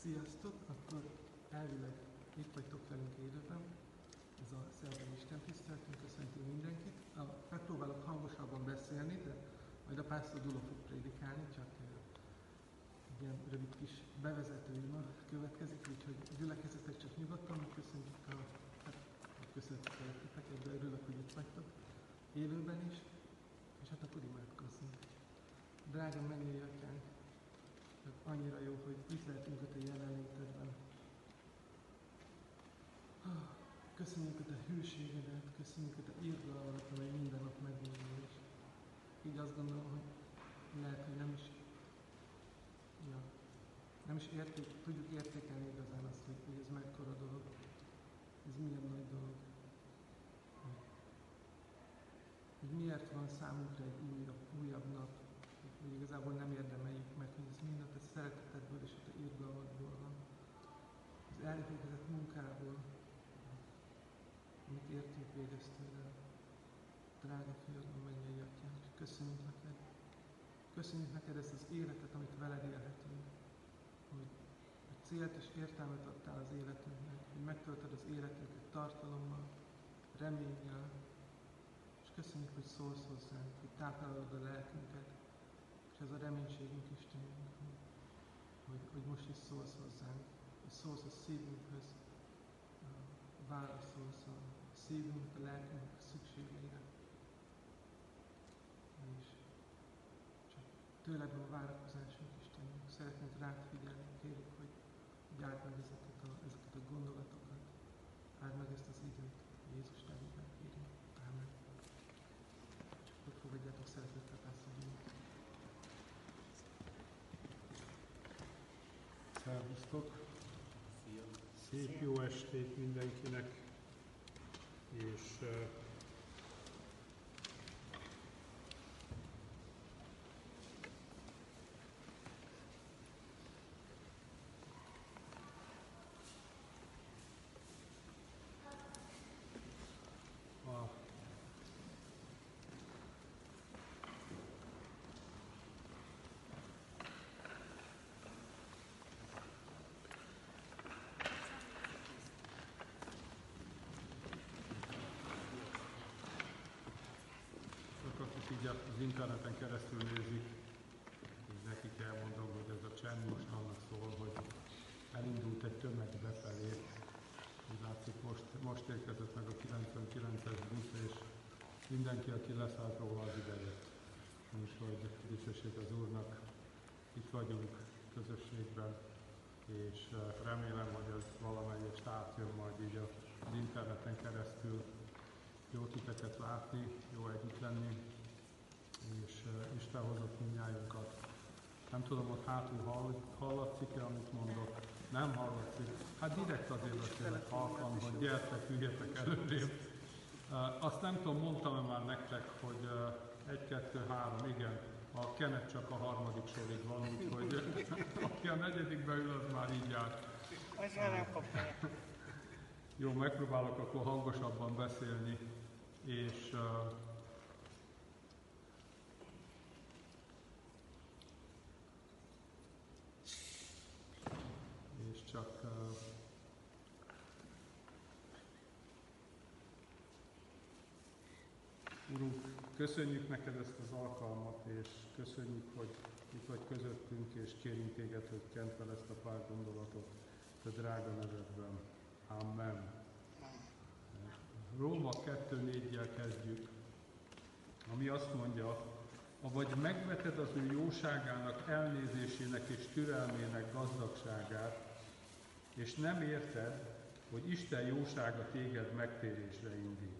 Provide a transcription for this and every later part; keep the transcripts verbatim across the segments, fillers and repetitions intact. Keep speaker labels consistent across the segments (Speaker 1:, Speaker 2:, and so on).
Speaker 1: Sziasztok! Akkor elvileg itt vagytok velünk élőben. Ez a szerdai Isten tiszteletünk, köszöntünk mindenkit. Megpróbálok hangosabban beszélni, de majd a pásztor Gyula fog prédikálni, csak egy ilyen rövid kis bevezető ima következik, úgyhogy gyülekezetek csak nyugodtan, köszönjük a, hát, köszönjük a titeket, de örülök, hogy itt vagytok élőben is, és hát akkor imádkozzunk. Drága mennyei Atyánk, annyira jó, hogy itt lehetünk a Te jelenlétedben. Köszönjük a Te hűségedet, köszönjük a Te irgalmadat, amely minden nap megindul is. Így azt gondolom, hogy lehet, hogy nem is, ja, nem is érték, tudjuk értékelni igazán azt, hogy, hogy ez mekkora dolog. Ez milyen nagy dolog. Hogy miért van számunkra egy újabb, újabb nap, hogy igazából nem érdemeljük meg, hogy ez mind a Te szeretetedből és a Te irgalmadból van. Az elvégezett munkából, amit értünk végeztél el. Drága fiadom, mennyei Atyánk, köszönjük neked. Köszönjük neked ezt az életet, amit veled élhetünk. Hogy, hogy célt és értelmet adtál az életünknek, hogy megtöltöd az életünket tartalommal, reménnyel, és köszönjük, hogy szólsz hozzánk, hogy táplálod a lelkünket, és ez a reménységünk Istenünk, hogy, hogy most is szólsz hozzánk, hogy szólsz a szívünkhöz, válaszolsz a szívünk, a lelkünk szükségeire. És csak tőled van várakozásunk, Istenünk. Szeretnénk rád figyelni, kérjük, hogy, hogy áld meg ezeket a, ezeket a gondolatokat, áld meg ezt az időt, Jézus nevében kérjük. Ámen. Csak hogy fogadjátok szeretettel pásztorunk.
Speaker 2: Szervusztok! Szép jó estét mindenkinek, és uh, a akik így az interneten keresztül nézik, így nekik elmondom, hogy ez a csend most annak szól, hogy elindult egy tömeg befelé. Úgy látszik, most, most érkezett meg a kilencvenkilences busz, és mindenki, aki leszállt róla, az idejött. Úgyhogy dicsőség az Úrnak, itt vagyunk közösségben, és remélem, hogy ez valamelyest átjön majd így az interneten keresztül. Jó titeket látni, jó együtt lenni, és uh, Isten hozott mindnyájunkat. Nem tudom, hogy hátul hall, hallatszik-e, amit mondok. Nem hallatszik. Hát direkt azért beszélek halkan, hogy gyertek, üljetek előrébb. Uh, azt nem tudom, mondtam-e már nektek, hogy uh, egy, kettő, három, igen, a kenet csak a harmadik sorig van, úgyhogy aki a negyedikbe ül, az már így jár. Uh, Jó, megpróbálok akkor hangosabban beszélni, és uh, és csak uh, Urunk, köszönjük neked ezt az alkalmat, és köszönjük, hogy itt vagy közöttünk, és kérünk téged, hogy kent fel ezt a pár gondolatot a drága nevedben. Amen. Róma kettő négyjel kezdjük, ami azt mondja, avagy megveted az ő jóságának, elnézésének és türelmének gazdagságát, és nem érted, hogy Isten jósága téged megtérésre indít.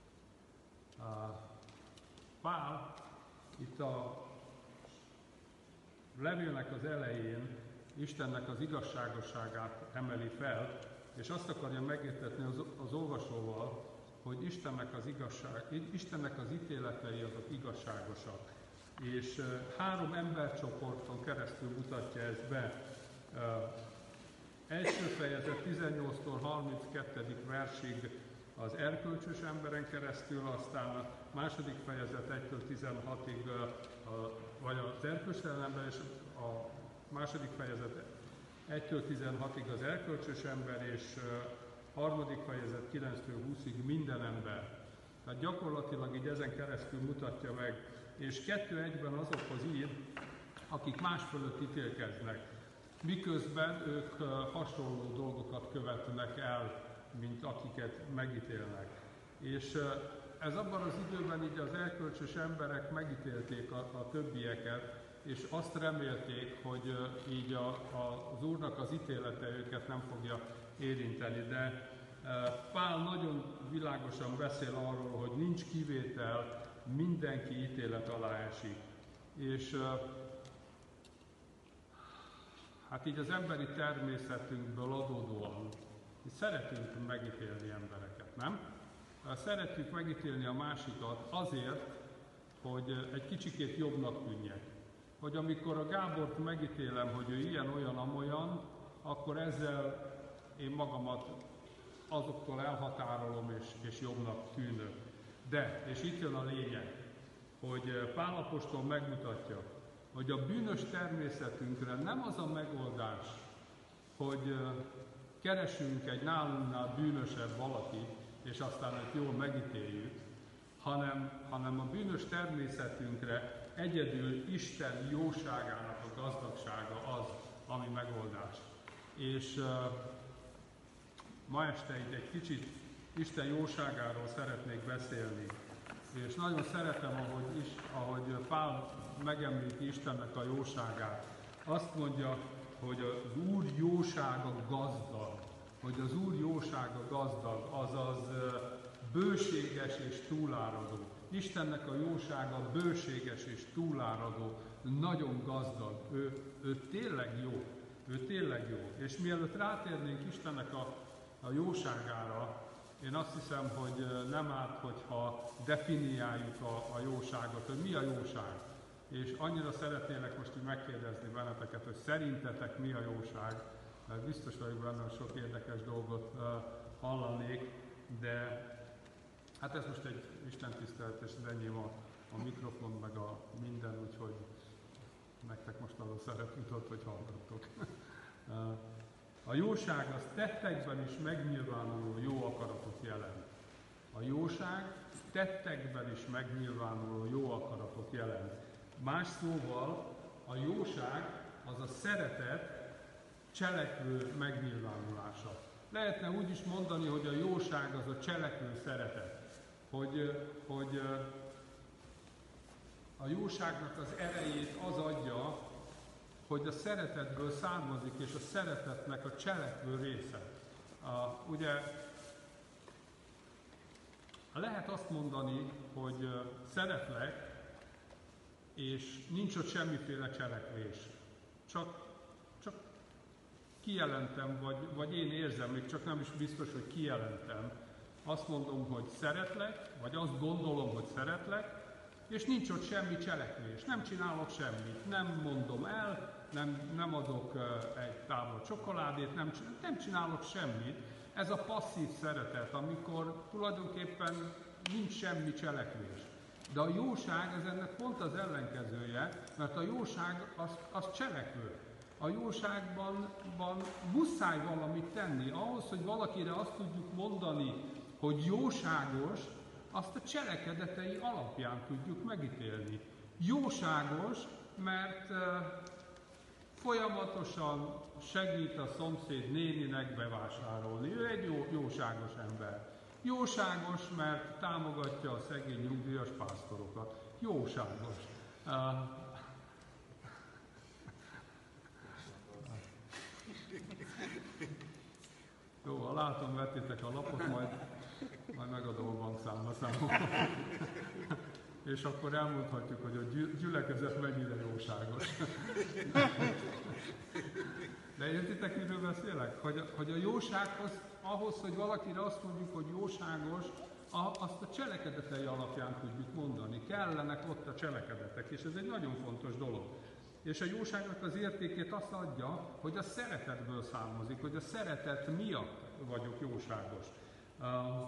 Speaker 2: Pál itt a levélnek az elején Istennek az igazságosságát emeli fel, és azt akarja megértetni az, az olvasóval, hogy Istennek az, igazság, Istennek az ítéletei azok igazságosak. És uh, három embercsoporton keresztül mutatja ezt be. Uh, első fejezet tizennyolctól harminckettő versig az erkölcsös emberen keresztül, aztán a második fejezet egytől tizenhatig uh, a, vagy az erkölcstelen ember, és a második fejezet egytől tizenhatig az erkölcsös ember, és harmadik fejezet kilenctől húszig minden ember. Tehát gyakorlatilag így ezen keresztül mutatja meg, és kettő egyben azokhoz ír, akik más fölött ítélkeznek, miközben ők hasonló dolgokat követnek el, mint akiket megítélnek. És ez abban az időben így az erkölcsös emberek megítélték a, a többieket, és azt remélték, hogy így a, a, az Úrnak az ítélete őket nem fogja érinteni. De Pál nagyon világosan beszél arról, hogy nincs kivétel, mindenki ítélet alá esik. És hát így az emberi természetünkből adódóan szeretünk megítélni embereket, nem? Szeretjük megítélni a másikat azért, hogy egy kicsikét jobbnak tűnjek. Hogy amikor a Gábort megítélem, hogy ő ilyen, olyan, amolyan, akkor ezzel én magamat azoktól elhatárolom és, és jobbnak tűnök. De, és itt jön a lényeg, hogy Pál apostol megmutatja, hogy a bűnös természetünkre nem az a megoldás, hogy keresünk egy nálunknál bűnösebb valakit, és aztán őt jól megítéljük, hanem, hanem a bűnös természetünkre egyedül Isten jóságának a gazdagsága az, ami megoldás. És uh, ma este itt egy kicsit Isten jóságáról szeretnék beszélni. És nagyon szeretem, ahogy, is, ahogy Pál megemlíti Istennek a jóságát. Azt mondja, hogy az Úr jósága gazdag, hogy az Úr jósága gazdag, azaz bőséges és túláradó. Istennek a jósága bőséges és túláradó, nagyon gazdag. Ő, ő tényleg jó, ő tényleg jó. És mielőtt rátérnénk Istennek a, a jóságára, én azt hiszem, hogy nem árt, hogyha definiáljuk a, a jóságot, hogy mi a jóság. És annyira szeretnélek most így megkérdezni benneteket, hogy szerintetek mi a jóság. Biztos vagyok benne, hogy sok érdekes dolgot uh, hallanék, de hát ez most egy istentisztelet, és enyém a, a mikrofon, meg a minden, úgyhogy nektek most arról szerep jutott, hogy hallgattok. uh, a jóság az tettekben is megnyilvánuló jó akaratot jelent. A jóság tettekben is megnyilvánuló jó akaratot jelent. Más szóval a jóság az a szeretet cselekvő megnyilvánulása. Lehetne úgy is mondani, hogy a jóság az a cselekvő szeretet. Hogy, hogy a jóságnak az erejét az adja, hogy a szeretetből származik, és a szeretetnek a cselekvő része. A, ugye lehet azt mondani, hogy szeretlek, és nincs ott semmiféle cselekvés. Csak, csak kijelentem, vagy, vagy én érzem, még csak nem is biztos, hogy kijelentem. Azt mondom, hogy szeretlek, vagy azt gondolom, hogy szeretlek, és nincs ott semmi cselekvés. Nem csinálok semmit, nem mondom el, nem, nem adok egy tábla csokoládét, nem, nem csinálok semmit. Ez a passzív szeretet, amikor tulajdonképpen nincs semmi cselekvés. De a jóság ez ennek pont az ellenkezője, mert a jóság az, az cselekvő. A jóságban van, muszáj valamit tenni. Ahhoz, hogy valakire azt tudjuk mondani, hogy jóságos, azt a cselekedetei alapján tudjuk megítélni. Jóságos, mert uh, folyamatosan segít a szomszéd néninek bevásárolni. Ő egy jó, jóságos ember. Jóságos, mert támogatja a szegény nyugdíjas pásztorokat. Jóságos. Uh, Jó, ha látom, vettétek a lapot, majd, majd megadom a bankszámlaszámot. És akkor elmondhatjuk, hogy a gyülekezet mennyire jóságos. De értitek, miről beszélek? Hogy a, hogy a jósághoz, ahhoz, hogy valakire azt mondjuk, hogy jóságos, a, azt a cselekedetei alapján tudjuk mondani. Kellenek ott a cselekedetek, és ez egy nagyon fontos dolog. És a jóságnak az értékét azt adja, hogy a szeretetből származik, hogy a szeretet miatt vagyok jóságos. Uh,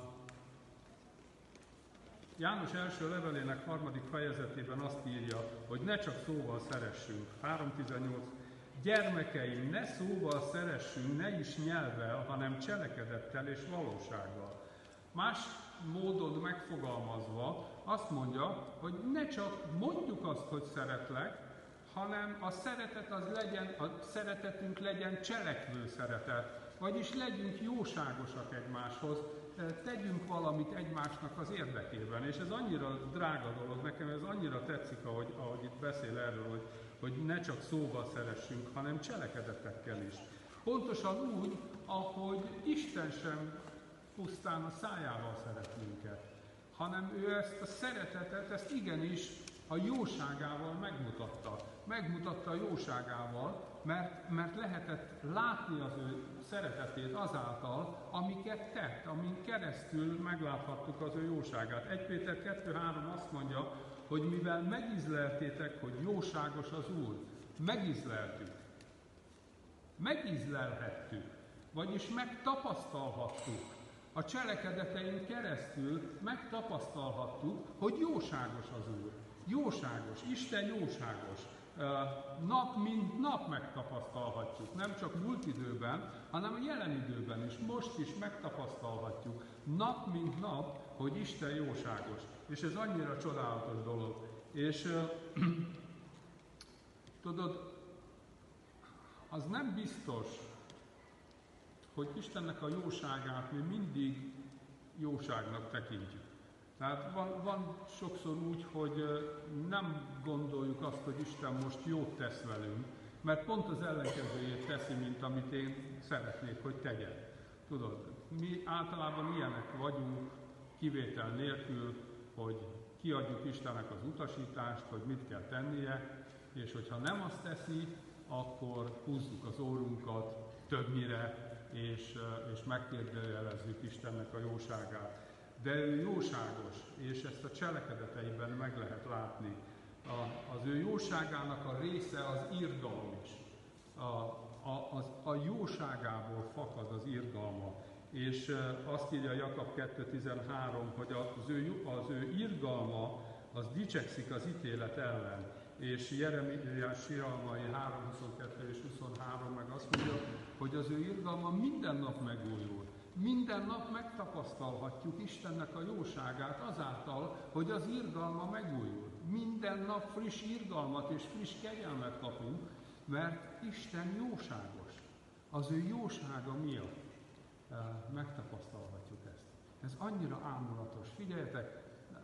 Speaker 2: János első levelének harmadik fejezetében azt írja, hogy ne csak szóval szeressünk. három tizennyolc. gyermekeim, ne szóval szeressünk, ne is nyelvvel, hanem cselekedettel és valósággal. Más módon megfogalmazva azt mondja, hogy ne csak mondjuk azt, hogy szeretlek, hanem a szeretet az legyen, a szeretetünk legyen cselekvő szeretet, vagyis legyünk jóságosak egymáshoz, tegyünk valamit egymásnak az érdekében. És ez annyira drága dolog, nekem ez annyira tetszik, ahogy, ahogy itt beszél erről, hogy, hogy ne csak szóval szeressünk, hanem cselekedetekkel is. Pontosan úgy, ahogy Isten sem pusztán a szájával szeret minket, hanem ő ezt a szeretetet, ezt igenis a jóságával megmutatta. Megmutatta a jóságával, mert, mert lehetett látni az ő szeretetét azáltal, amiket tett, amin keresztül megláthattuk az ő jóságát. egy Péter kettő három azt mondja, hogy mivel megízleltétek, hogy jóságos az Úr, megízleltük, megízlelhettük, vagyis megtapasztalhattuk. A cselekedeteink keresztül megtapasztalhattuk, hogy jóságos az Úr. Jóságos, Isten jóságos. Nap mint nap megtapasztalhatjuk, nem csak múlt időben, hanem a jelen időben is, most is megtapasztalhatjuk, nap mint nap, hogy Isten jóságos. És ez annyira csodálatos dolog. És tudod, az nem biztos, hogy Istennek a jóságát mi mindig jóságnak tekintjük. Tehát van, van sokszor úgy, hogy nem gondoljuk azt, hogy Isten most jót tesz velünk, mert pont az ellenkezőjét teszi, mint amit én szeretnék, hogy tegyen. Tudod, mi általában ilyenek vagyunk, kivétel nélkül, hogy kiadjuk Istennek az utasítást, hogy mit kell tennie, és hogyha nem azt teszi, akkor húzzuk az órunkat többnyire, és, és megkérdőjelezzük Istennek a jóságát. De ő jóságos, és ezt a cselekedeteiben meg lehet látni. A, az ő jóságának a része az irgalom is. A, a, az, a jóságából fakad az irgalma. És azt írja Jakab kettő tizenhárom, hogy az ő, az ő irgalma az dicsekszik az ítélet ellen. És Jeremiás siralmai három huszonkettő és huszonhárom meg azt mondja, hogy az ő irgalma minden nap megújul. Minden nap megtapasztalhatjuk Istennek a jóságát azáltal, hogy az irgalma megújul. Minden nap friss irgalmat és friss kegyelmet kapunk, mert Isten jóságos. Az ő jósága miatt megtapasztalhatjuk ezt. Ez annyira ámulatos. Figyeljetek,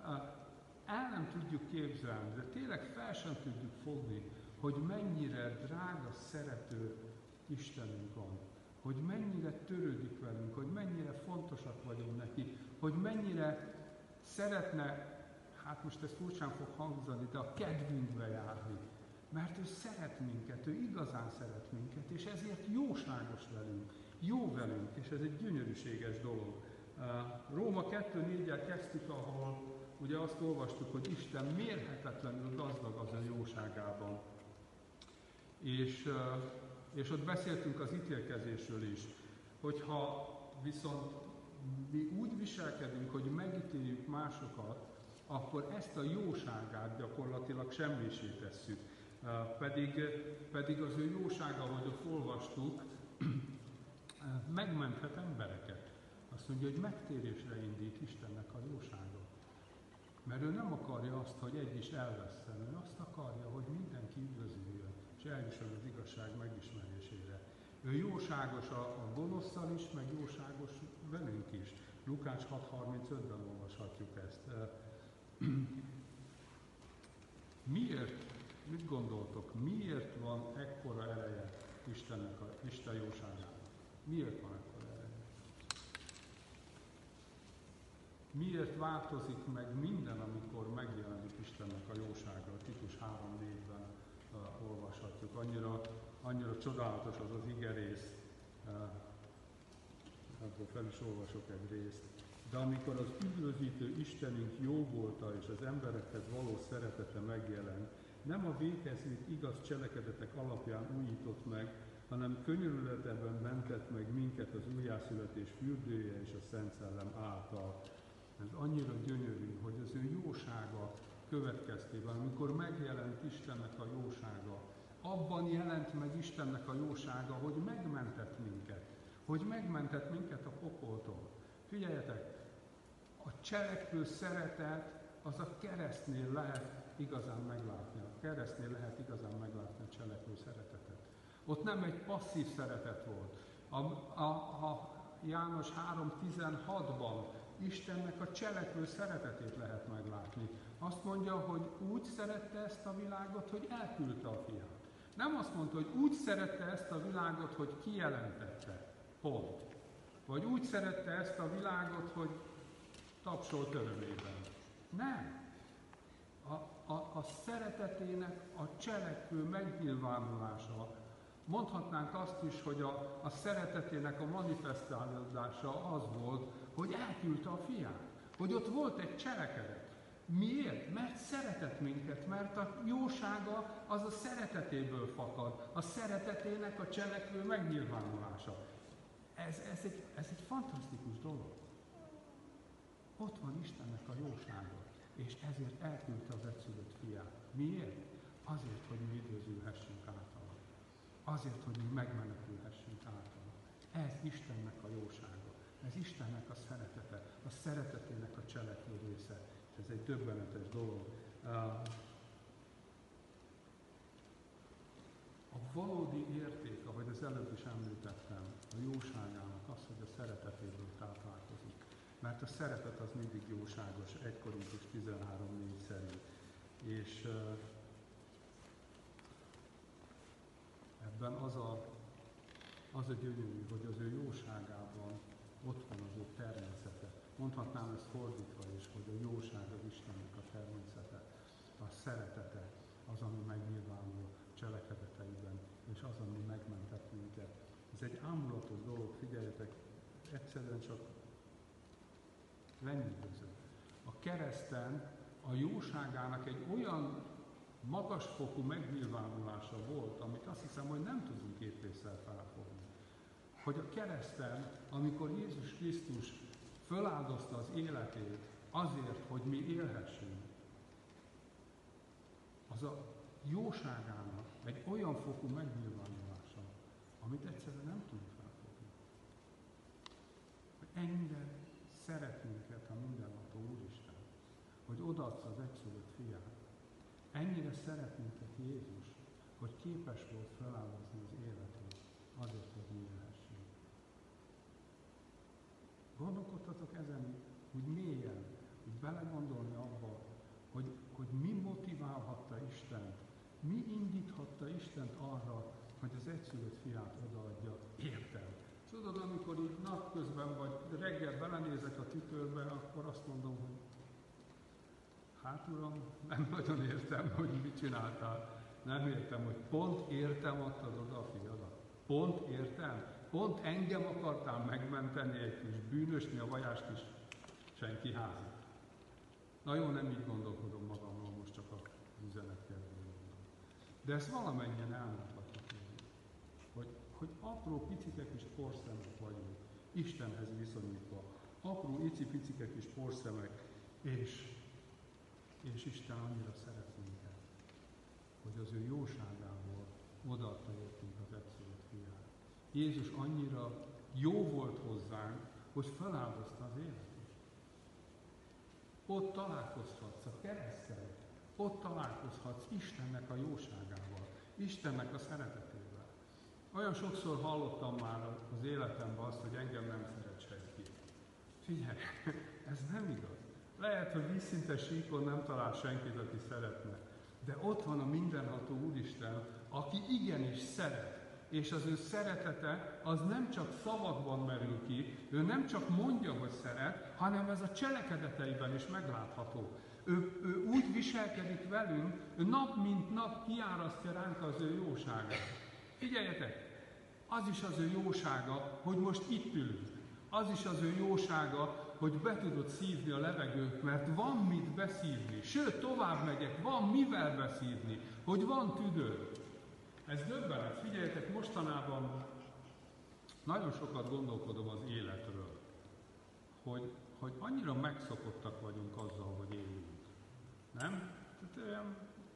Speaker 2: el nem tudjuk képzelni, de tényleg fel sem tudjuk fogni, hogy mennyire drága, szerető Istenünk van. Hogy mennyire törődik velünk, hogy mennyire fontosak vagyunk neki, hogy mennyire szeretne, hát most ez furcsán fog hangzani, de a kedvünkbe járni. Mert ő szeret minket, ő igazán szeret minket, és ezért jóságos velünk, jó velünk, és ez egy gyönyörűséges dolog. Róma kettő négyel kezdtük, ahol ugye azt olvastuk, hogy Isten mérhetetlenül gazdag az ő jóságában. És, és ott beszéltünk az ítélkezésről is, hogyha viszont mi úgy viselkedünk, hogy megítéljük másokat, akkor ezt a jóságát gyakorlatilag semmisé tesszük. Pedig, pedig az ő jósága, ahogy ott olvastuk, megmenthet embereket. Azt mondja, hogy megtérésre indít Istennek a jósága. Mert ő nem akarja azt, hogy egy is elvesszen, ő azt akarja, hogy mindenki üdvözüljön, és eljusson az igazság megismerésére. Ő jóságos a, a gonoszszal is, meg jóságos velünk is. Lukács hat harmincötben olvashatjuk ezt. Miért, mit gondoltok, miért van ekkora ereje Istennek a, Isten jóságának? Miért van ekkora ereje? Miért változik meg minden, amikor megjelenik Istennek a jósága? A Titus három négyben uh, olvashatjuk. Annyira, annyira csodálatos az az igerész, uh, ebből fel is olvasok egy részt. De amikor az üdvözítő Istenünk jó volta, és az emberekhez való szeretete megjelent, nem a végezvét igaz cselekedetek alapján újított meg, hanem könyörületeben mentett meg minket az újjászületés fürdője és a Szent Szellem által. Ez annyira gyönyörű, hogy az ő jósága következtében, amikor megjelent Istennek a jósága, Abban jelent meg Istennek a jósága, hogy megmentett minket. Hogy megmentett minket a pokoltól. Figyeljetek, a cselekvő szeretet az a keresztnél lehet igazán meglátni. A keresztnél lehet igazán meglátni a cselekvő szeretetet. Ott nem egy passzív szeretet volt. A, a, a János három tizenhatban Istennek a cselekvő szeretetét lehet meglátni. Azt mondja, hogy úgy szerette ezt a világot, hogy elküldte a fiát. Nem azt mondta, hogy úgy szerette ezt a világot, hogy kijelentette. Pont. Vagy úgy szerette ezt a világot, hogy tapsolt örömében. Nem. A, a, a szeretetének a cselekvő megnyilvánulása. Mondhatnánk azt is, hogy a, a szeretetének a manifestálódása az volt, hogy elküldte a fiát. Hogy ott volt egy cselekedet. Miért? Mert szeretett minket, mert a jósága az a szeretetéből fakad. A szeretetének a cselekvő megnyilvánulása. Ez, ez, egy, ez egy fantasztikus dolog. Ott van Istennek a jósága, és ezért elküldte az egyszülött fiát. Miért? Azért, hogy mi üdvözülhessünk általa. Azért, hogy mi megmenekülhessünk általa. Ez Istennek a jósága. Ez Istennek a szeretete, a szeretetének a cselekvő része. Ez egy döbbenetes dolog. A valódi érték, ahogy az előbb is említettem, a jóságának az, hogy a szeretetéből táplálkozik. Mert a szeretet az mindig jóságos, egy Korintus tizenhárom négy szerint. És uh, ebben az a, az a gyönyörű, hogy az ő jóságában ott van az ő természete. Mondhatnám ezt fordítva is, hogy a jóság az Istennek a természete. A szeretete az, ami megnyilvánul cselekedeteiben, és az, ami megmentett minket. Ez egy ámulatos dolog, figyeljetek, egyszerűen csak lenyűgöző. A kereszten a jóságának egy olyan magasfokú megnyilvánulása volt, amit azt hiszem, hogy nem tudunk épésszel felfogni. Hogy a kereszten, amikor Jézus Krisztus föláldozta az életét azért, hogy mi élhessünk, az a jóságának egy olyan fokú megnyilvánulása, amit egyszerűen nem tudunk felfogni. Hogy ennyire szeret minket a mindenható Úristen, hogy odaadta az egyszülött fiát. Ennyire szeret minket Jézus, hogy képes volt feláldozni az életét azért, hogy mi élhessünk. Gondolkodtatok ezen úgy mélyen, úgy belegondolni abba, hogy, hogy mi motiválhatta Istent, mi indíthatta Istent arra, hogy az egyszülött fiát odaadja. Értem. Tudod, amikor így napközben vagy reggel belenézek a tükörbe, akkor azt mondom, hogy hát Uram, nem nagyon értem, hogy mit csináltál. Nem értem, hogy pont értem adtad oda a fiadat. Pont értem. Pont engem akartál megmenteni egy kis bűnösni a vajás kis senki házat. Na jó, nem így gondolkodom magamról, most csak a üzenetkel gondolom. De ezt valamennyien elmondhatjuk, hogy, hogy apró picike kis porszemek vagyunk, Istenhez viszonyítva. Apró icipicike kis porszemek, és, és Isten annyira szeret minket, hogy az ő jóságából odaadta értünk az egyszülött fiát. Jézus annyira jó volt hozzánk, hogy feláldozta az életét. Ott találkozhatsz a kereszttel, ott találkozhatsz Istennek a jóságával, Istennek a szeretetével. Olyan sokszor hallottam már az életemben azt, hogy engem nem szeret senki. Figyelj, ez nem igaz. Lehet, hogy vízszintes síkon nem talál senkit, aki szeretne. De ott van a mindenható Úristen, aki igenis szeret. És az ő szeretete az nem csak szavakban merül ki, ő nem csak mondja, hogy szeret, hanem ez a cselekedeteiben is meglátható. Ő, ő úgy viselkedik velünk, ő nap mint nap kiárasztja ránk az ő jóságát. Figyeljetek, az is az ő jósága, hogy most itt ülünk. Az is az ő jósága, hogy be tudod szívni a levegőt, mert van mit beszívni. Sőt, tovább megyek, van mivel beszívni, hogy van tüdő. Ez döbbenet. Figyeljetek, mostanában nagyon sokat gondolkodom az életről, hogy, hogy annyira megszokottak vagyunk azzal, hogy élünk. Nem? Tehát olyan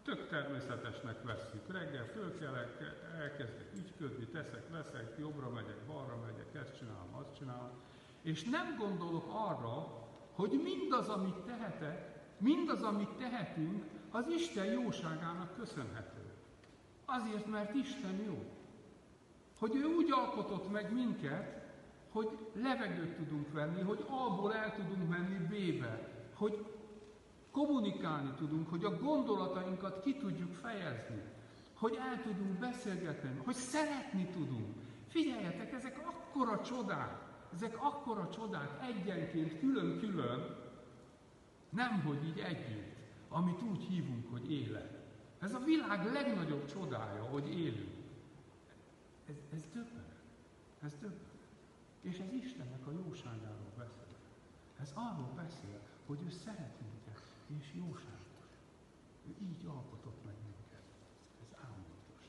Speaker 2: tök természetesnek vesszük. Reggel fölkelek, elkezdek ügyködni, teszek, veszek, jobbra megyek, balra megyek, ezt csinálom, azt csinálom. És nem gondolok arra, hogy mindaz, amit tehetek, mindaz, amit tehetünk, az Isten jóságának köszönhető. Azért, mert Isten jó. Hogy ő úgy alkotott meg minket, hogy levegőt tudunk venni, hogy A-ból el tudunk menni B-be, hogy kommunikálni tudunk, hogy a gondolatainkat ki tudjuk fejezni, hogy el tudunk beszélgetni, hogy szeretni tudunk. Figyeljetek, ezek akkora csodák, ezek akkora csodák egyenként, külön-külön, nemhogy így együtt, amit úgy hívunk, hogy élet. Ez a világ legnagyobb csodája, hogy élünk. Ez, ez döbbenet. Ez döbbenet. És ez Istennek a jóságáról beszél. Ez arról beszél, hogy ő szeret minket, és jóságos. Ő így alkotott meg minket. Ez álmodos.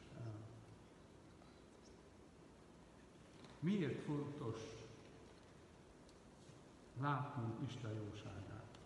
Speaker 2: Miért fontos látnunk Isten jóságát?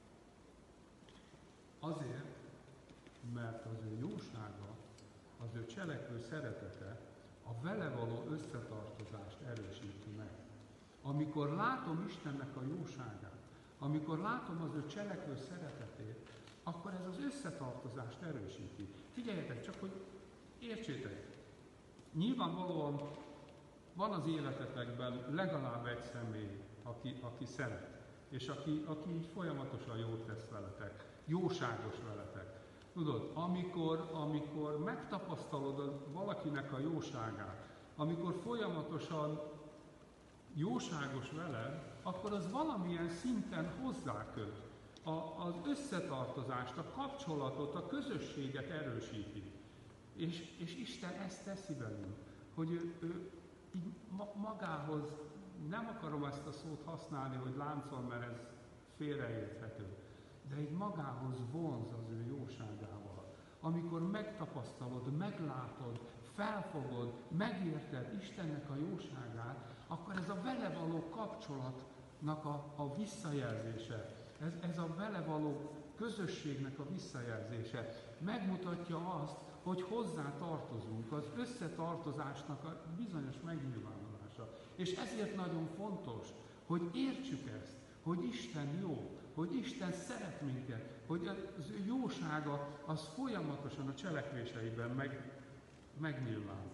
Speaker 2: Azért, mert az ő jósága, az ő cselekvő szeretete a vele való összetartozást erősíti meg. Amikor látom Istennek a jóságát, amikor látom az ő cselekvő szeretetét, akkor ez az összetartozást erősíti. Figyeljetek csak, hogy értsétek, nyilvánvalóan van az életetekben legalább egy személy, aki, aki szeret, és aki, aki így folyamatosan jót tesz veletek, jóságos veletek. Tudod, amikor, amikor megtapasztalod valakinek a jóságát, amikor folyamatosan jóságos veled, akkor az valamilyen szinten hozzáköt. A, az összetartozást, a kapcsolatot, a közösséget erősíti. És, és Isten ezt teszi velünk, hogy ő, ő így ma, magához, nem akarom ezt a szót használni, hogy láncol, mert ez félreérthető, de így magához vonz az ő jóságával. Amikor megtapasztalod, meglátod, felfogod, megérted Istennek a jóságát, akkor ez a vele való kapcsolatnak a, a visszajelzése, ez, ez a vele való közösségnek a visszajelzése megmutatja azt, hogy hozzá tartozunk, az összetartozásnak a bizonyos megnyilvánulása. És ezért nagyon fontos, hogy értsük ezt, hogy Isten jó, hogy Isten szeret minket, hogy az ő jósága az folyamatosan a cselekvéseiben meg, megnyilvánul.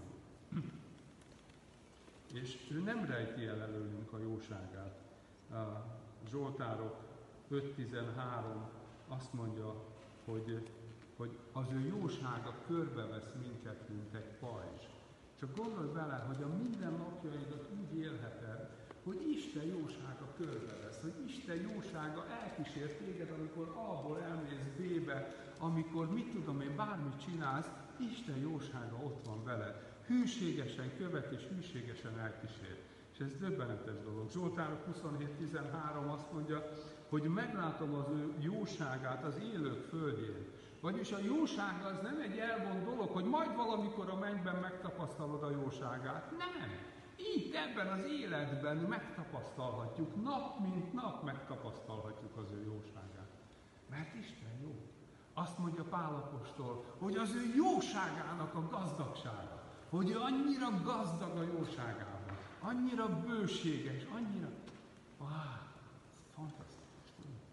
Speaker 2: És ő nem rejti el előlünk a jóságát. A Zsoltárok öt tizenhárom azt mondja, hogy, hogy az ő jósága körbevesz minket, mint egy pajzs. Csak gondolj bele, hogy a mindennapjaidat úgy élheted, hogy Isten jósága körbevesz, hogy Isten jósága elkísér téged, amikor A-ból elmész B-be, amikor mit tudom én, bármit csinálsz, Isten jósága ott van veled. Hűségesen követ és hűségesen elkísér. És ez döbbenetes dolog. Zsoltárok huszonhét tizenhárom azt mondja, hogy meglátom az ő jóságát az élők földjén. Vagyis a jóság az nem egy elvont dolog, hogy majd valamikor a mennyben megtapasztalod a jóságát. Nem! Itt ebben az életben megtapasztalhatjuk, nap mint nap megtapasztalhatjuk az ő jóságát. Mert Isten jó. Azt mondja Pál apostol, hogy az ő jóságának a gazdagsága, hogy ő annyira gazdag a jóságában, annyira bőséges, annyira... Wow, ez fantasztikus.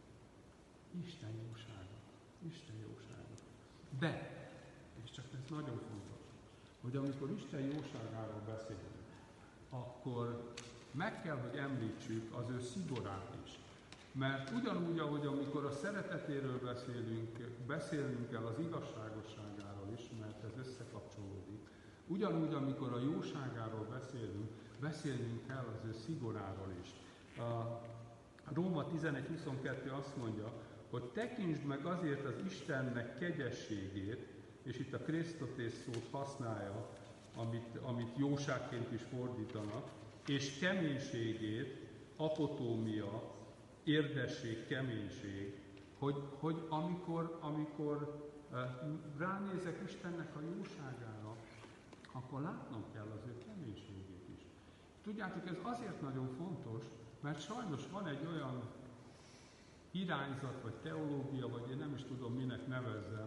Speaker 2: Isten jósága, Isten jósága. De, és csak ez nagyon fontos, hogy amikor Isten jóságáról beszélünk, akkor meg kell, hogy említsük az ő szigorát is. Mert ugyanúgy, ahogy amikor a szeretetéről beszélünk, beszélnünk kell az igazságosságáról is, mert ez összekapcsolódik. Ugyanúgy, amikor a jóságáról beszélünk, beszélnünk kell az ő szigoráról is. A Róma tizenegy huszonkettő azt mondja, hogy tekintsd meg azért az Istennek kegyességét, és itt a Krisztotész szót használja, amit, amit jóságként is fordítanak, és keménységét, apotómia, érdesség, keménység, hogy, hogy amikor, amikor uh, ránézek Istennek a jóságára, akkor látnom kell az ő keménységét is. Tudjátok, ez azért nagyon fontos, mert sajnos van egy olyan irányzat, vagy teológia, vagy én nem is tudom, minek nevezzem,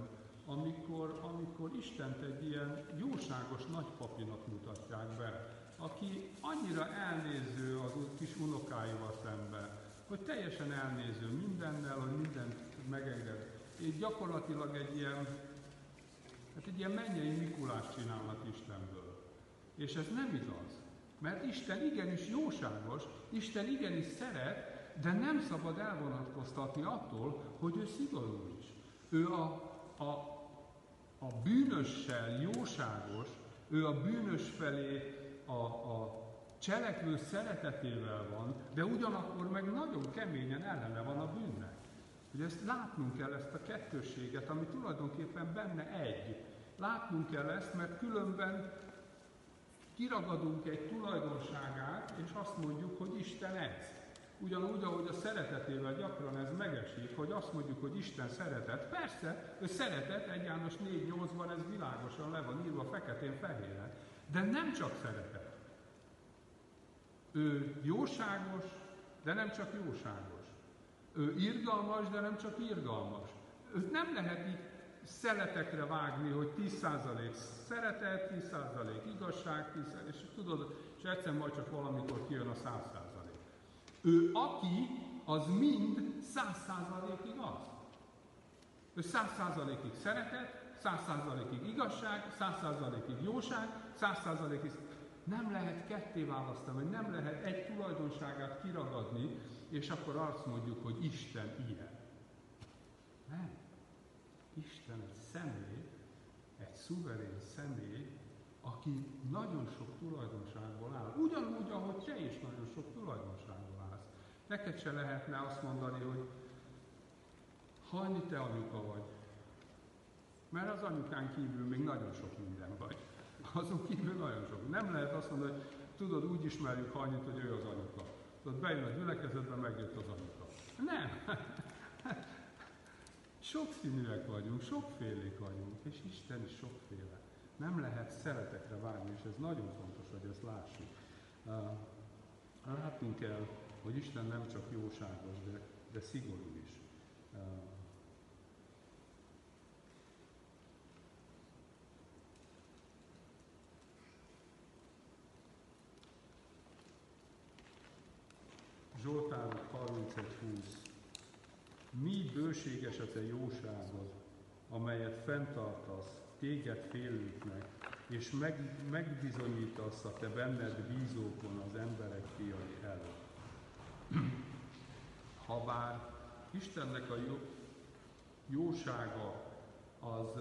Speaker 2: amikor, amikor Istent egy ilyen jóságos nagypapinak mutatják be, aki annyira elnéző az kis unokáival szemben, hogy teljesen elnéző mindennel, hogy mindent megenged. És gyakorlatilag egy ilyen, hát egy ilyen mennyei Mikulás csinálnak Istenből. És ez nem igaz. Mert Isten igenis jóságos, Isten igenis szeret, de nem szabad elvonatkoztatni attól, hogy ő szigorú is. Ő a, a, a bűnössel jóságos, ő a bűnös felé a, a cselekvő szeretetével van, de ugyanakkor meg nagyon keményen ellene van a bűnnek. Ugye ezt látnunk kell, ezt a kettősséget, ami tulajdonképpen benne egy. Látnunk kell ezt, mert különben kiragadunk egy tulajdonságát, és azt mondjuk, hogy Isten ez. Ugyanúgy, ahogy a szeretetével gyakran ez megesik, hogy azt mondjuk, hogy Isten szeretet. Persze, ő szeretet, egy János négy nyolcban ez világosan le van írva feketén-fehéren, de nem csak szeretet. Ő jóságos, de nem csak jóságos. Ő irgalmas, de nem csak irgalmas. Őt nem lehet így szeletekre vágni, hogy tíz százalék szeretet, tíz százalék igazság, tíz százalék, és tudod, és egyszer majd csak valamikor kijön a száz százalék. Ő aki, az mind száz százalékig az. Ő száz százalékig szeretet, száz százalékig igazság, száz százalékig jóság, száz százalékig... Nem lehet ketté választani, vagy nem lehet egy tulajdonságát kiragadni, és akkor azt mondjuk, hogy Isten ilyen. Nem. Isten egy személy, egy szuverén személy, aki nagyon sok tulajdonságból áll. Ugyanúgy, ahogy te is nagyon sok tulajdonságból állsz. Neked se lehetne azt mondani, hogy hajni te anyuka vagy. Mert az anyukán kívül még nagyon sok minden vagy. Azon kívül nagyon sok. Nem lehet azt mondani, hogy tudod, úgy ismerjük Hajnit, hogy ő az anyuka. Tudod, bejön a gyülekezetbe, megjött az anyuka. Nem. Sokszínűek vagyunk, sokfélék vagyunk, és Isten is sokféle. Nem lehet szeretekre vágni, és ez nagyon fontos, hogy ezt lássuk. Uh, látnunk kell, hogy Isten nem csak jóságos, de, de szigorú is. Uh, Zsoltárok harmincegy húsz. Mi bőséges a te jóságod, amelyet fenntartasz téged félőknek, és meg, megbizonyítasz a te benned bízókon az emberek fiai előtt. Habár Istennek a jó, jósága az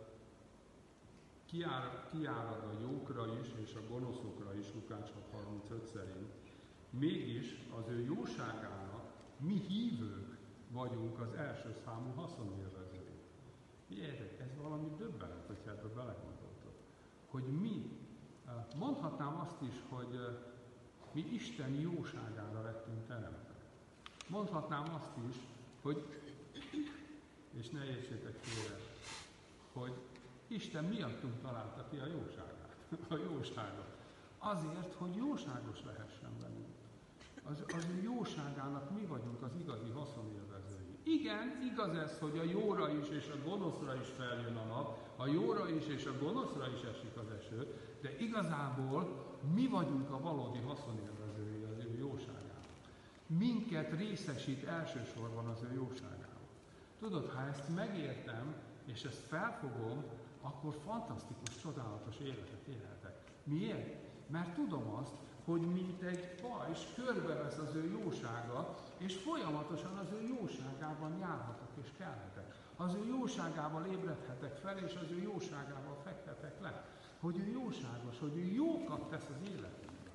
Speaker 2: kiár, kiárad a jókra is, és a gonoszokra is, Lukács hat harmincöt szerint, mégis az ő jóságának mi hívők vagyunk az első számú haszonélvezői. Figyeljetek, ez valami döbbenet, hogyha ebbe belegondoltok. Hogy mi, mondhatnám azt is, hogy mi Isten jóságára lettünk teremtve. Mondhatnám azt is, hogy, és ne értsétek félre, hogy Isten miattunk találta ki a jóságát, a jóságot. Azért, hogy jóságos lehessen velünk. Az, az ő jóságának mi vagyunk az igazi haszonélvezői. Igen, igaz ez, hogy a jóra is és a gonoszra is feljön a nap, a jóra is és a gonoszra is esik az eső, de igazából mi vagyunk a valódi haszonélvezői az ő jóságának. Minket részesít elsősorban az ő jóságával. Tudod, ha ezt megértem, és ezt felfogom, akkor fantasztikus, csodálatos életet élhetek. Miért? Mert tudom azt, hogy mint egy pajzs körbevesz az ő jósága, és folyamatosan az ő jóságában járhatok és kelhetek. Az ő jóságával ébredhetek fel, és az ő jóságával fektetek le. Hogy ő jóságos, hogy ő jókat tesz az életünkben.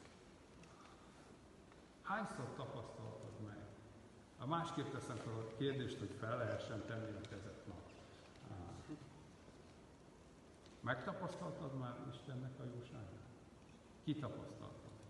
Speaker 2: Hányszor tapasztaltad meg? A másképp teszem fel a kérdést, hogy fel lehessen tenni a kezet ma. Megtapasztaltad már Istennek a jóságát? Ki tapasztaltad?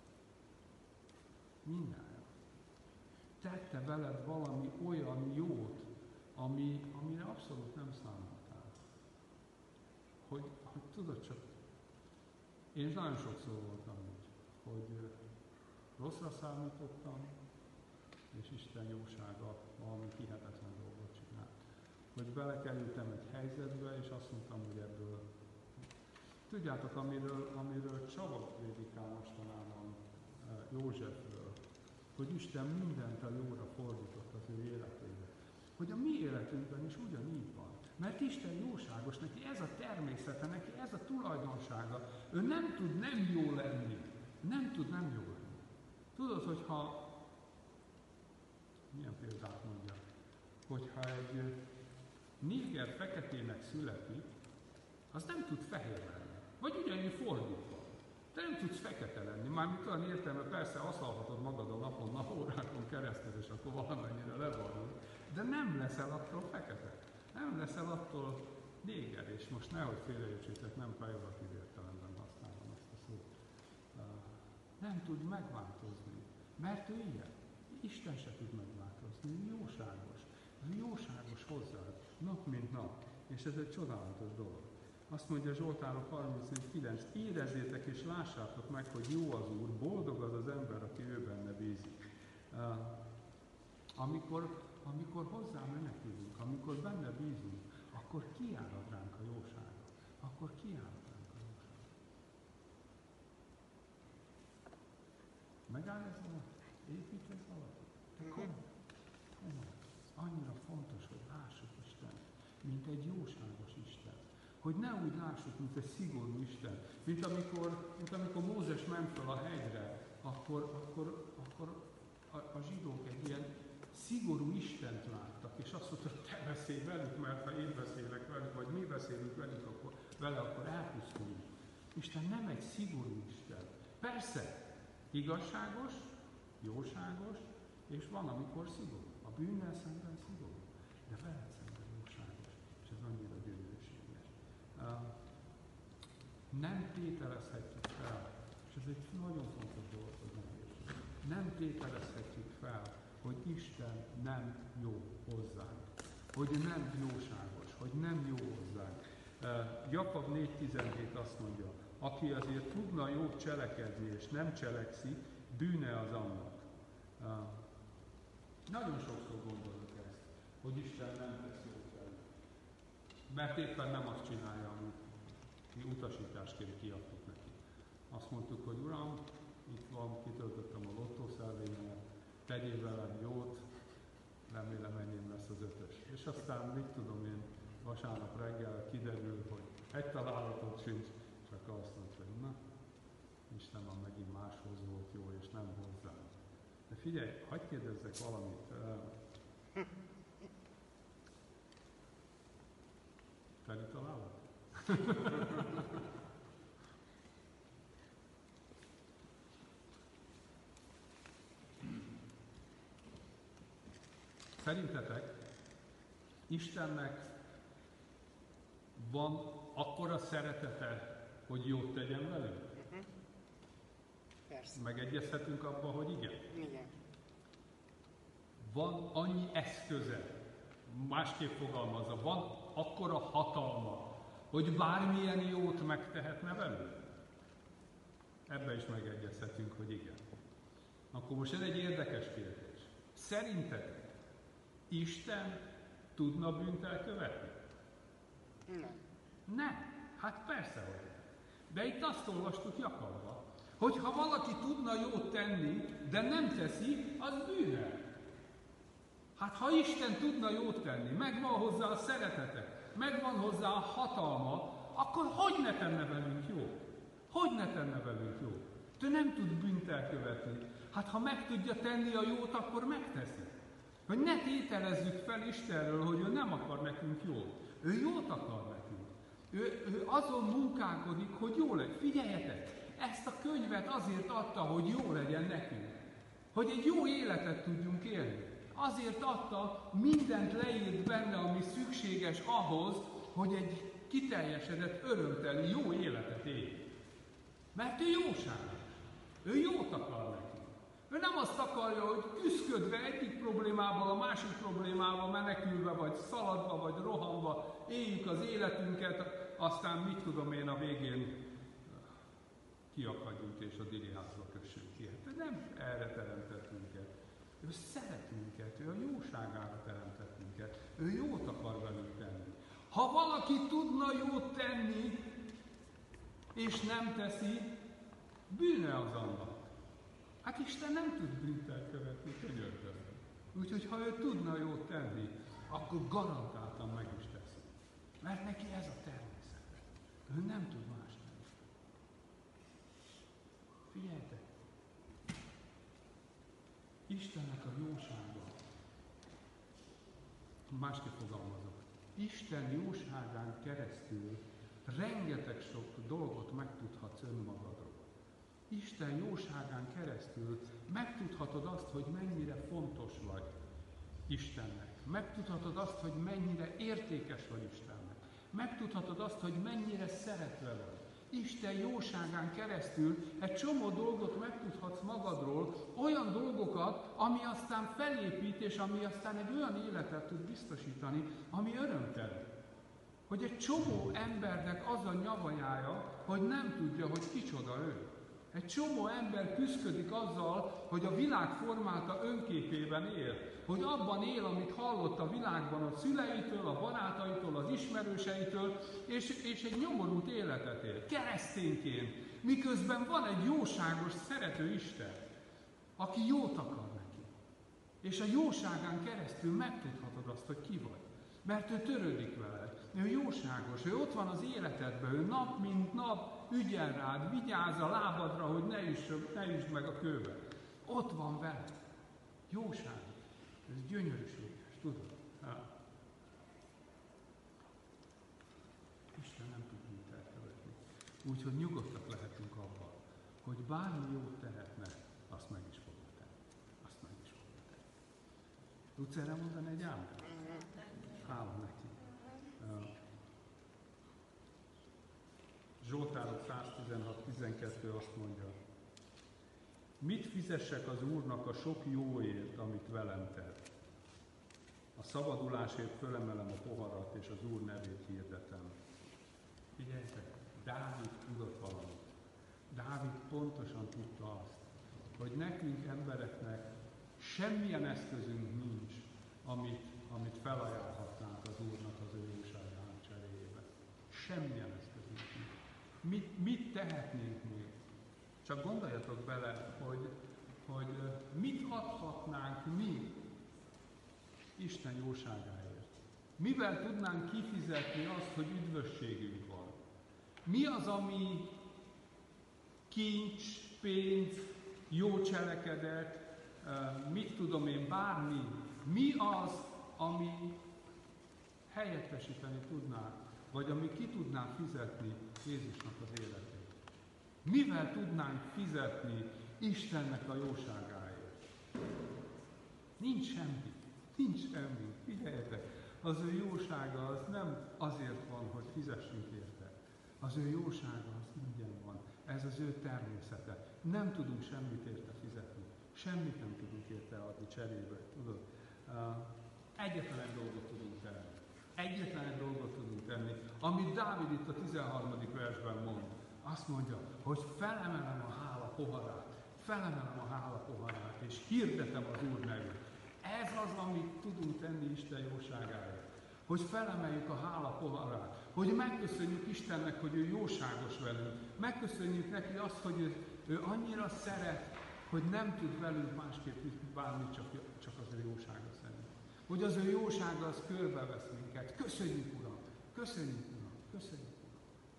Speaker 2: Mindjárt. Tette veled valami olyan jót, ami, amire abszolút nem számoltál. Hogy, hogy tudod csak, én is nagyon sokszor voltam úgy, hogy rosszra számítottam, és Isten jósága valami hihetetlen dolgot csinált. hogy belekerültem egy helyzetbe, és azt mondtam, hogy ebből... Tudjátok, amiről, amiről Csaba prédikál mostanában Józsefről, hogy Isten mindent a jóra fordított az ő életébe. Hogy a mi életünkben is ugyanígy van. Mert Isten jóságos, neki ez a természete, neki ez a tulajdonsága. Ő nem tud nem jó lenni. Nem tud nem jó lenni. Tudod, hogyha... Milyen példát mondjak? Hogyha egy néger feketének születik, az nem tud fehér lenni. Vagy ugyanígy fordítva. Te nem tudsz fekete lenni. Mármint olyan értelme, persze aszalhatod magad a napon, nap órákon keresztül, és akkor valamennyire lebarul. De nem leszel attól fekete. Nem leszel attól néger. És most nehogy félreértsétek, nem pejoratív értelemben használom ezt a szót. Nem tud megváltozni. Mert ő ilyen. Isten se tud megváltozni. Ő jóságos. Ő jóságos hozzád. Nap mint nap. És ez egy csodálatos dolog. Azt mondja Zsoltárok harmincnégy kilenc, érezzétek és lássátok meg, hogy jó az Úr, boldog az az ember, aki ő benne bízik. Uh, amikor, amikor hozzá menekülünk, amikor benne bízunk, akkor kiárad ránk a jóság. Akkor kiárad ránk a jóság. Megáll ez alatt? Épít ez alatt? De komoly. Komoly. Annyira fontos, hogy lássuk Isten, mint egy jóságos Isten. Hogy ne úgy lássuk, mint egy szigorú Isten. Mint amikor, mint amikor Mózes ment fel a hegyre, akkor, akkor, akkor a, a zsidók egy ilyen szigorú Istent láttak, és azt mondta, hogy te beszélj velük, mert ha én beszélek velük, vagy mi beszélünk velük, akkor, vele, akkor elpusztulunk. Isten nem egy szigorú Isten. Persze, igazságos, jóságos, és van, amikor szigorú. A bűnnel szemben szigorú, de veled szemben jóságos, és ez annyira gyönyörűséges. Uh, nem tételezhetjük fel, és ez egy nagyon fontos dolog, hogy nem értsük. Nem tételezhetjük fel, hogy Isten nem jó hozzánk, hogy nem jóságos, hogy nem jó hozzánk. Uh, Jakab négy tizenhét azt mondja, aki azért tudna jót cselekedni, és nem cselekszik, bűne az annak. Uh, nagyon sokszor gondolok ezt, hogy Isten nem tesz jót velünk. Mert éppen nem azt csinálja, amit mi utasításként kiadtuk neki. Azt mondtuk, hogy Uram, itt van, kitöltöttem a lottószervényemet, tegyél velem jót, remélem enyém lesz az ötös. És aztán, mit tudom én, vasárnap reggel kiderül, hogy egy találatot sincs, csak azt mondta, hogy na, Isten van megint máshoz volt jó, és nem hozzám. De figyelj, hadd kérdezzek valamit. Teli találat? Szerintetek Istennek van akkora szeretete, hogy jót tegyen velünk?
Speaker 3: Uh-huh. Persze.
Speaker 2: Megegyezhetünk abban, hogy igen?
Speaker 3: Igen.
Speaker 2: Van annyi eszköze, másképp fogalmazza, van akkora hatalma, hogy bármilyen jót megtehetne velünk? Ebben is megegyezhetünk, hogy igen. Akkor most ez egy érdekes kérdés. Szerintetek Isten tudna bűnt elkövetni?
Speaker 3: Nem.
Speaker 2: Nem. Hát persze, hogy nem. De itt azt olvastuk Jakabban, hogy ha valaki tudna jót tenni, de nem teszi, az bűne. Hát ha Isten tudna jót tenni, megvan hozzá a szeretete, megvan hozzá a hatalma, akkor hogy ne tenne velünk jót? Hogy ne tenne velünk jót? Ő nem tud bűnt elkövetni. Hát ha meg tudja tenni a jót, akkor megteszi. Hogy ne tételezzük fel Istenről, hogy ő nem akar nekünk jót. Ő jót akar nekünk. Ő, ő azon munkálkodik, hogy jó legyen. Figyeljetek, ezt a könyvet azért adta, hogy jó legyen nekünk. Hogy egy jó életet tudjunk élni. Azért adta, mindent leírt benne, ami szükséges ahhoz, hogy egy kiteljesedett, örömteli, jó életet élj. Mert ő jóságos. Ő jót akar nekünk. Ő nem azt akarja, hogy küszködve egyik problémával a másik problémával menekülve, vagy szaladva, vagy rohanva éljük az életünket, aztán mit tudom én a végén kiakadjunk és a diriházba kössünk ki. Hát nem erre teremtett minket. Ő szeret minket, ő a jóságára teremtett minket, ő jót akar velünk tenni. Ha valaki tudna jót tenni, és nem teszi, bűne az annak. Hát Isten nem tud bűnt elkövetni, könyörgöm. Úgyhogy ha ő tudna jót tenni, akkor garantáltan meg is teszi. Mert neki ez a természete. Ő nem tud más tenni. Figyeljetek! Istennek a jósága, másképp fogalmazok, Isten jóságán keresztül rengeteg sok dolgot megtudhatsz önmagadról. Isten jóságán keresztül megtudhatod azt, hogy mennyire fontos vagy Istennek. Megtudhatod azt, hogy mennyire értékes vagy Istennek. Megtudhatod azt, hogy mennyire szeretve vagy. Isten jóságán keresztül egy csomó dolgot megtudhatsz magadról, olyan dolgokat, ami aztán felépít, és ami aztán egy olyan életet tud biztosítani, ami örömteli. Hogy egy csomó embernek az a nyavajája, hogy nem tudja, hogy kicsoda ő. Egy csomó ember küszködik azzal, hogy a világ formálta önképében él. Hogy abban él, amit hallott a világban a szüleitől, a barátaitól, az ismerőseitől, és, és egy nyomorult életet él. Keresztényként. Miközben van egy jóságos, szerető Isten, aki jót akar neki. És a jóságán keresztül megtudhatod azt, hogy ki vagy. Mert ő törődik veled. Ő jóságos, ő ott van az életedben, ő nap mint nap ügyel rád, vigyáz a lábadra, hogy ne üss, ne üssd meg a kőbe. Ott van veled. Jóság. Ez gyönyörűséges, tudod? Ha. Isten nem tud bűnt elkövetni. Úgyhogy nyugodtak lehetünk abban, hogy bármi jót tehetne, azt meg is fogja tenni. Azt meg is fogja tenni. Tudsz erre mondani egy ámát? Hála neki. Zsoltárok száztizenhat tizenkettő azt mondja, mit fizessek az Úrnak a sok jóért, amit velem tett? A szabadulásért fölemelem a poharat, és az Úr nevét hirdetem. Figyeljetek, Dávid tudott valamit. Dávid pontosan tudta azt, hogy nekünk embereknek semmilyen eszközünk nincs, amit, amit felajánlhatnánk az Úrnak az ő jóságának cseréjébe. Semmilyen eszközünk nincs. Mit, mit tehetnénk még? Csak gondoljatok bele, hogy, hogy mit adhatnánk mi Isten jóságáért. Mivel tudnánk kifizetni azt, hogy üdvösségünk van? Mi az, ami kincs, pénz, jó cselekedet, mit tudom én, bármi. Mi az, ami helyettesíteni tudná, vagy ami ki tudná fizetni Jézusnak az életét? Mivel tudnánk fizetni Istennek a jóságáért? Nincs semmi. Nincs semmi. Figyeljetek, az ő jósága az nem azért van, hogy fizessünk érte. Az ő jósága az ingyen van. Ez az ő természete. Nem tudunk semmit érte fizetni. Semmit nem tudunk érte adni cserébe. Tudod? Egyetlen egy dolgot tudunk tenni. Egyetlen egy dolgot tudunk tenni, amit Dávid itt a tizenharmadik versben mond. Azt mondja, hogy felemelem a hála poharát, felemelem a hála poharát, és hirdetem az Úr nevét. Ez az, amit tudunk tenni Isten jóságáért. Hogy felemeljük a hála poharát, hogy megköszönjük Istennek, hogy ő jóságos velünk. Megköszönjük neki azt, hogy ő, ő annyira szeret, hogy nem tud velünk másképp bánni, csak, csak az ő jósága szerint. Hogy az ő jósága az körbevesz minket. Köszönjük, Uram! Köszönjük, Uram! Köszönjük, Uram!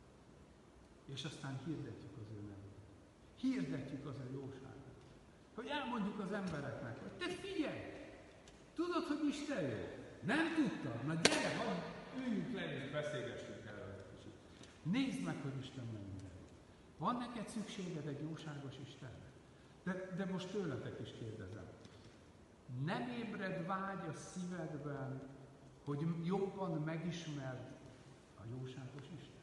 Speaker 2: És aztán hirdetjük az ő nevét. Hirdetjük az ő jóságát. Hogy elmondjuk az embereknek, hogy te figyelj! Tudod, hogy Isten jó? Nem tudtam? Na gyere, hadd üljünk le és beszélgessünk erről egy kicsit. Nézd meg, hogy Isten mennyire jó. Van neked szükséged egy jóságos Istenre? De, de most tőletek is kérdezem. Nem ébred vágy a szívedben, hogy jobban megismerd a jóságos Isten?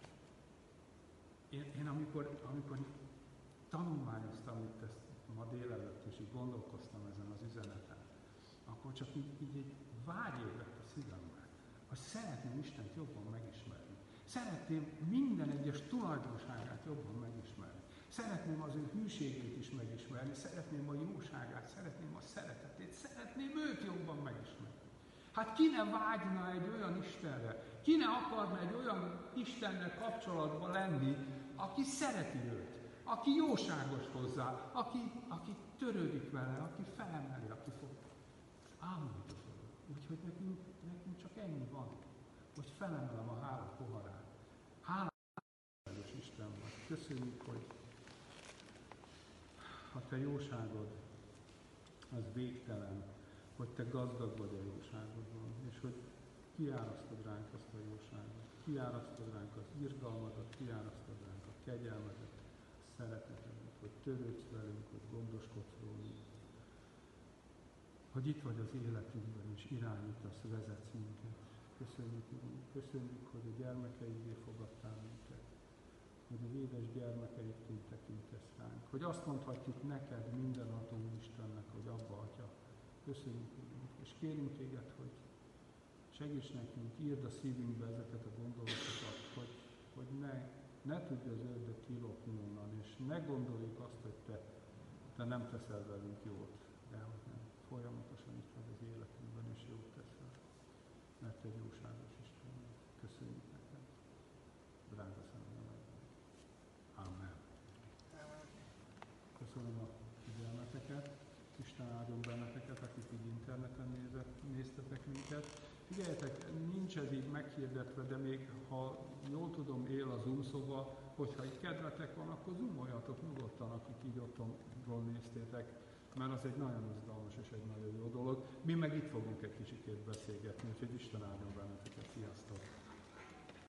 Speaker 2: Én, én amikor, amikor tanulmányoztam itt ezt ma délelőtt, és így gondolkoztam ezen az üzeneten, akkor csak így, így egy vágy ébredt a szívemben, hogy szeretném Istent jobban megismerni. Szeretném minden egyes tulajdonságát jobban megismerni. Szeretném az ő hűségét is megismerni, szeretném a jóságát, szeretném a szeretetét, szeretném őt jobban megismerni. Hát ki ne vágyna egy olyan Istenre, ki ne akarna egy olyan Istennel kapcsolatban lenni, aki szereti őt, aki jóságos hozzá, aki, aki törődik vele, aki felemeli, aki fog. Ámult. Úgyhogy nekünk, nekünk csak ennyi van, hogy felemelem a hála poharát. Hálás Isten vagy. Köszönjük, hogy a te jóságod az végtelen, hogy te gazdag vagy a jóságodban, és hogy kiárasztod ránk azt a jóságot, kiárasztod ránk az irgalmadat, kiárasztod ránk a kegyelmedet, a szeretetedet, hogy törődsz velünk, hogy gondoskodsz rólunk, hogy itt vagy az életünkben, és irányítasz, vezetsz minket. Köszönjük, Urunk, köszönjük, hogy a gyermekeidé fogadtál minket, hogy az édes gyermekeidként tekintesz ránk, hogy azt mondhatjuk neked, mindenható Istennek, hogy Abba, Atya. Köszönjük, Urunk, és kérünk téged, hogy segíts nekünk, írd a szívünkbe ezeket a gondolatokat, hogy, hogy ne, ne tudja az ördög kilopni onnan, és ne gondoljuk azt, hogy te, te nem teszel velünk jót, de hogy nem. Folyamatosan itt vagy az életünkben, és jót teszel, mert egy jóságos Isten vagy. Köszönjük neked. Drága szemben. Amen. Köszönöm a figyelmeteket. Isten áldjon benneteket, akik így interneten nézett, néztetek minket. Figyeljetek, nincs ez így meghirdetve, de még ha jól tudom, él a Zoom szoba, hogyha így kedvetek van, akkor zoomoljatok nyugodtan, akik így otthonról néztétek, mert az egy nagyon izgalmas és egy nagyon jó dolog. Mi meg itt fogunk egy kicsikét beszélgetni, úgyhogy Isten áldjon benneteket. Sziasztok!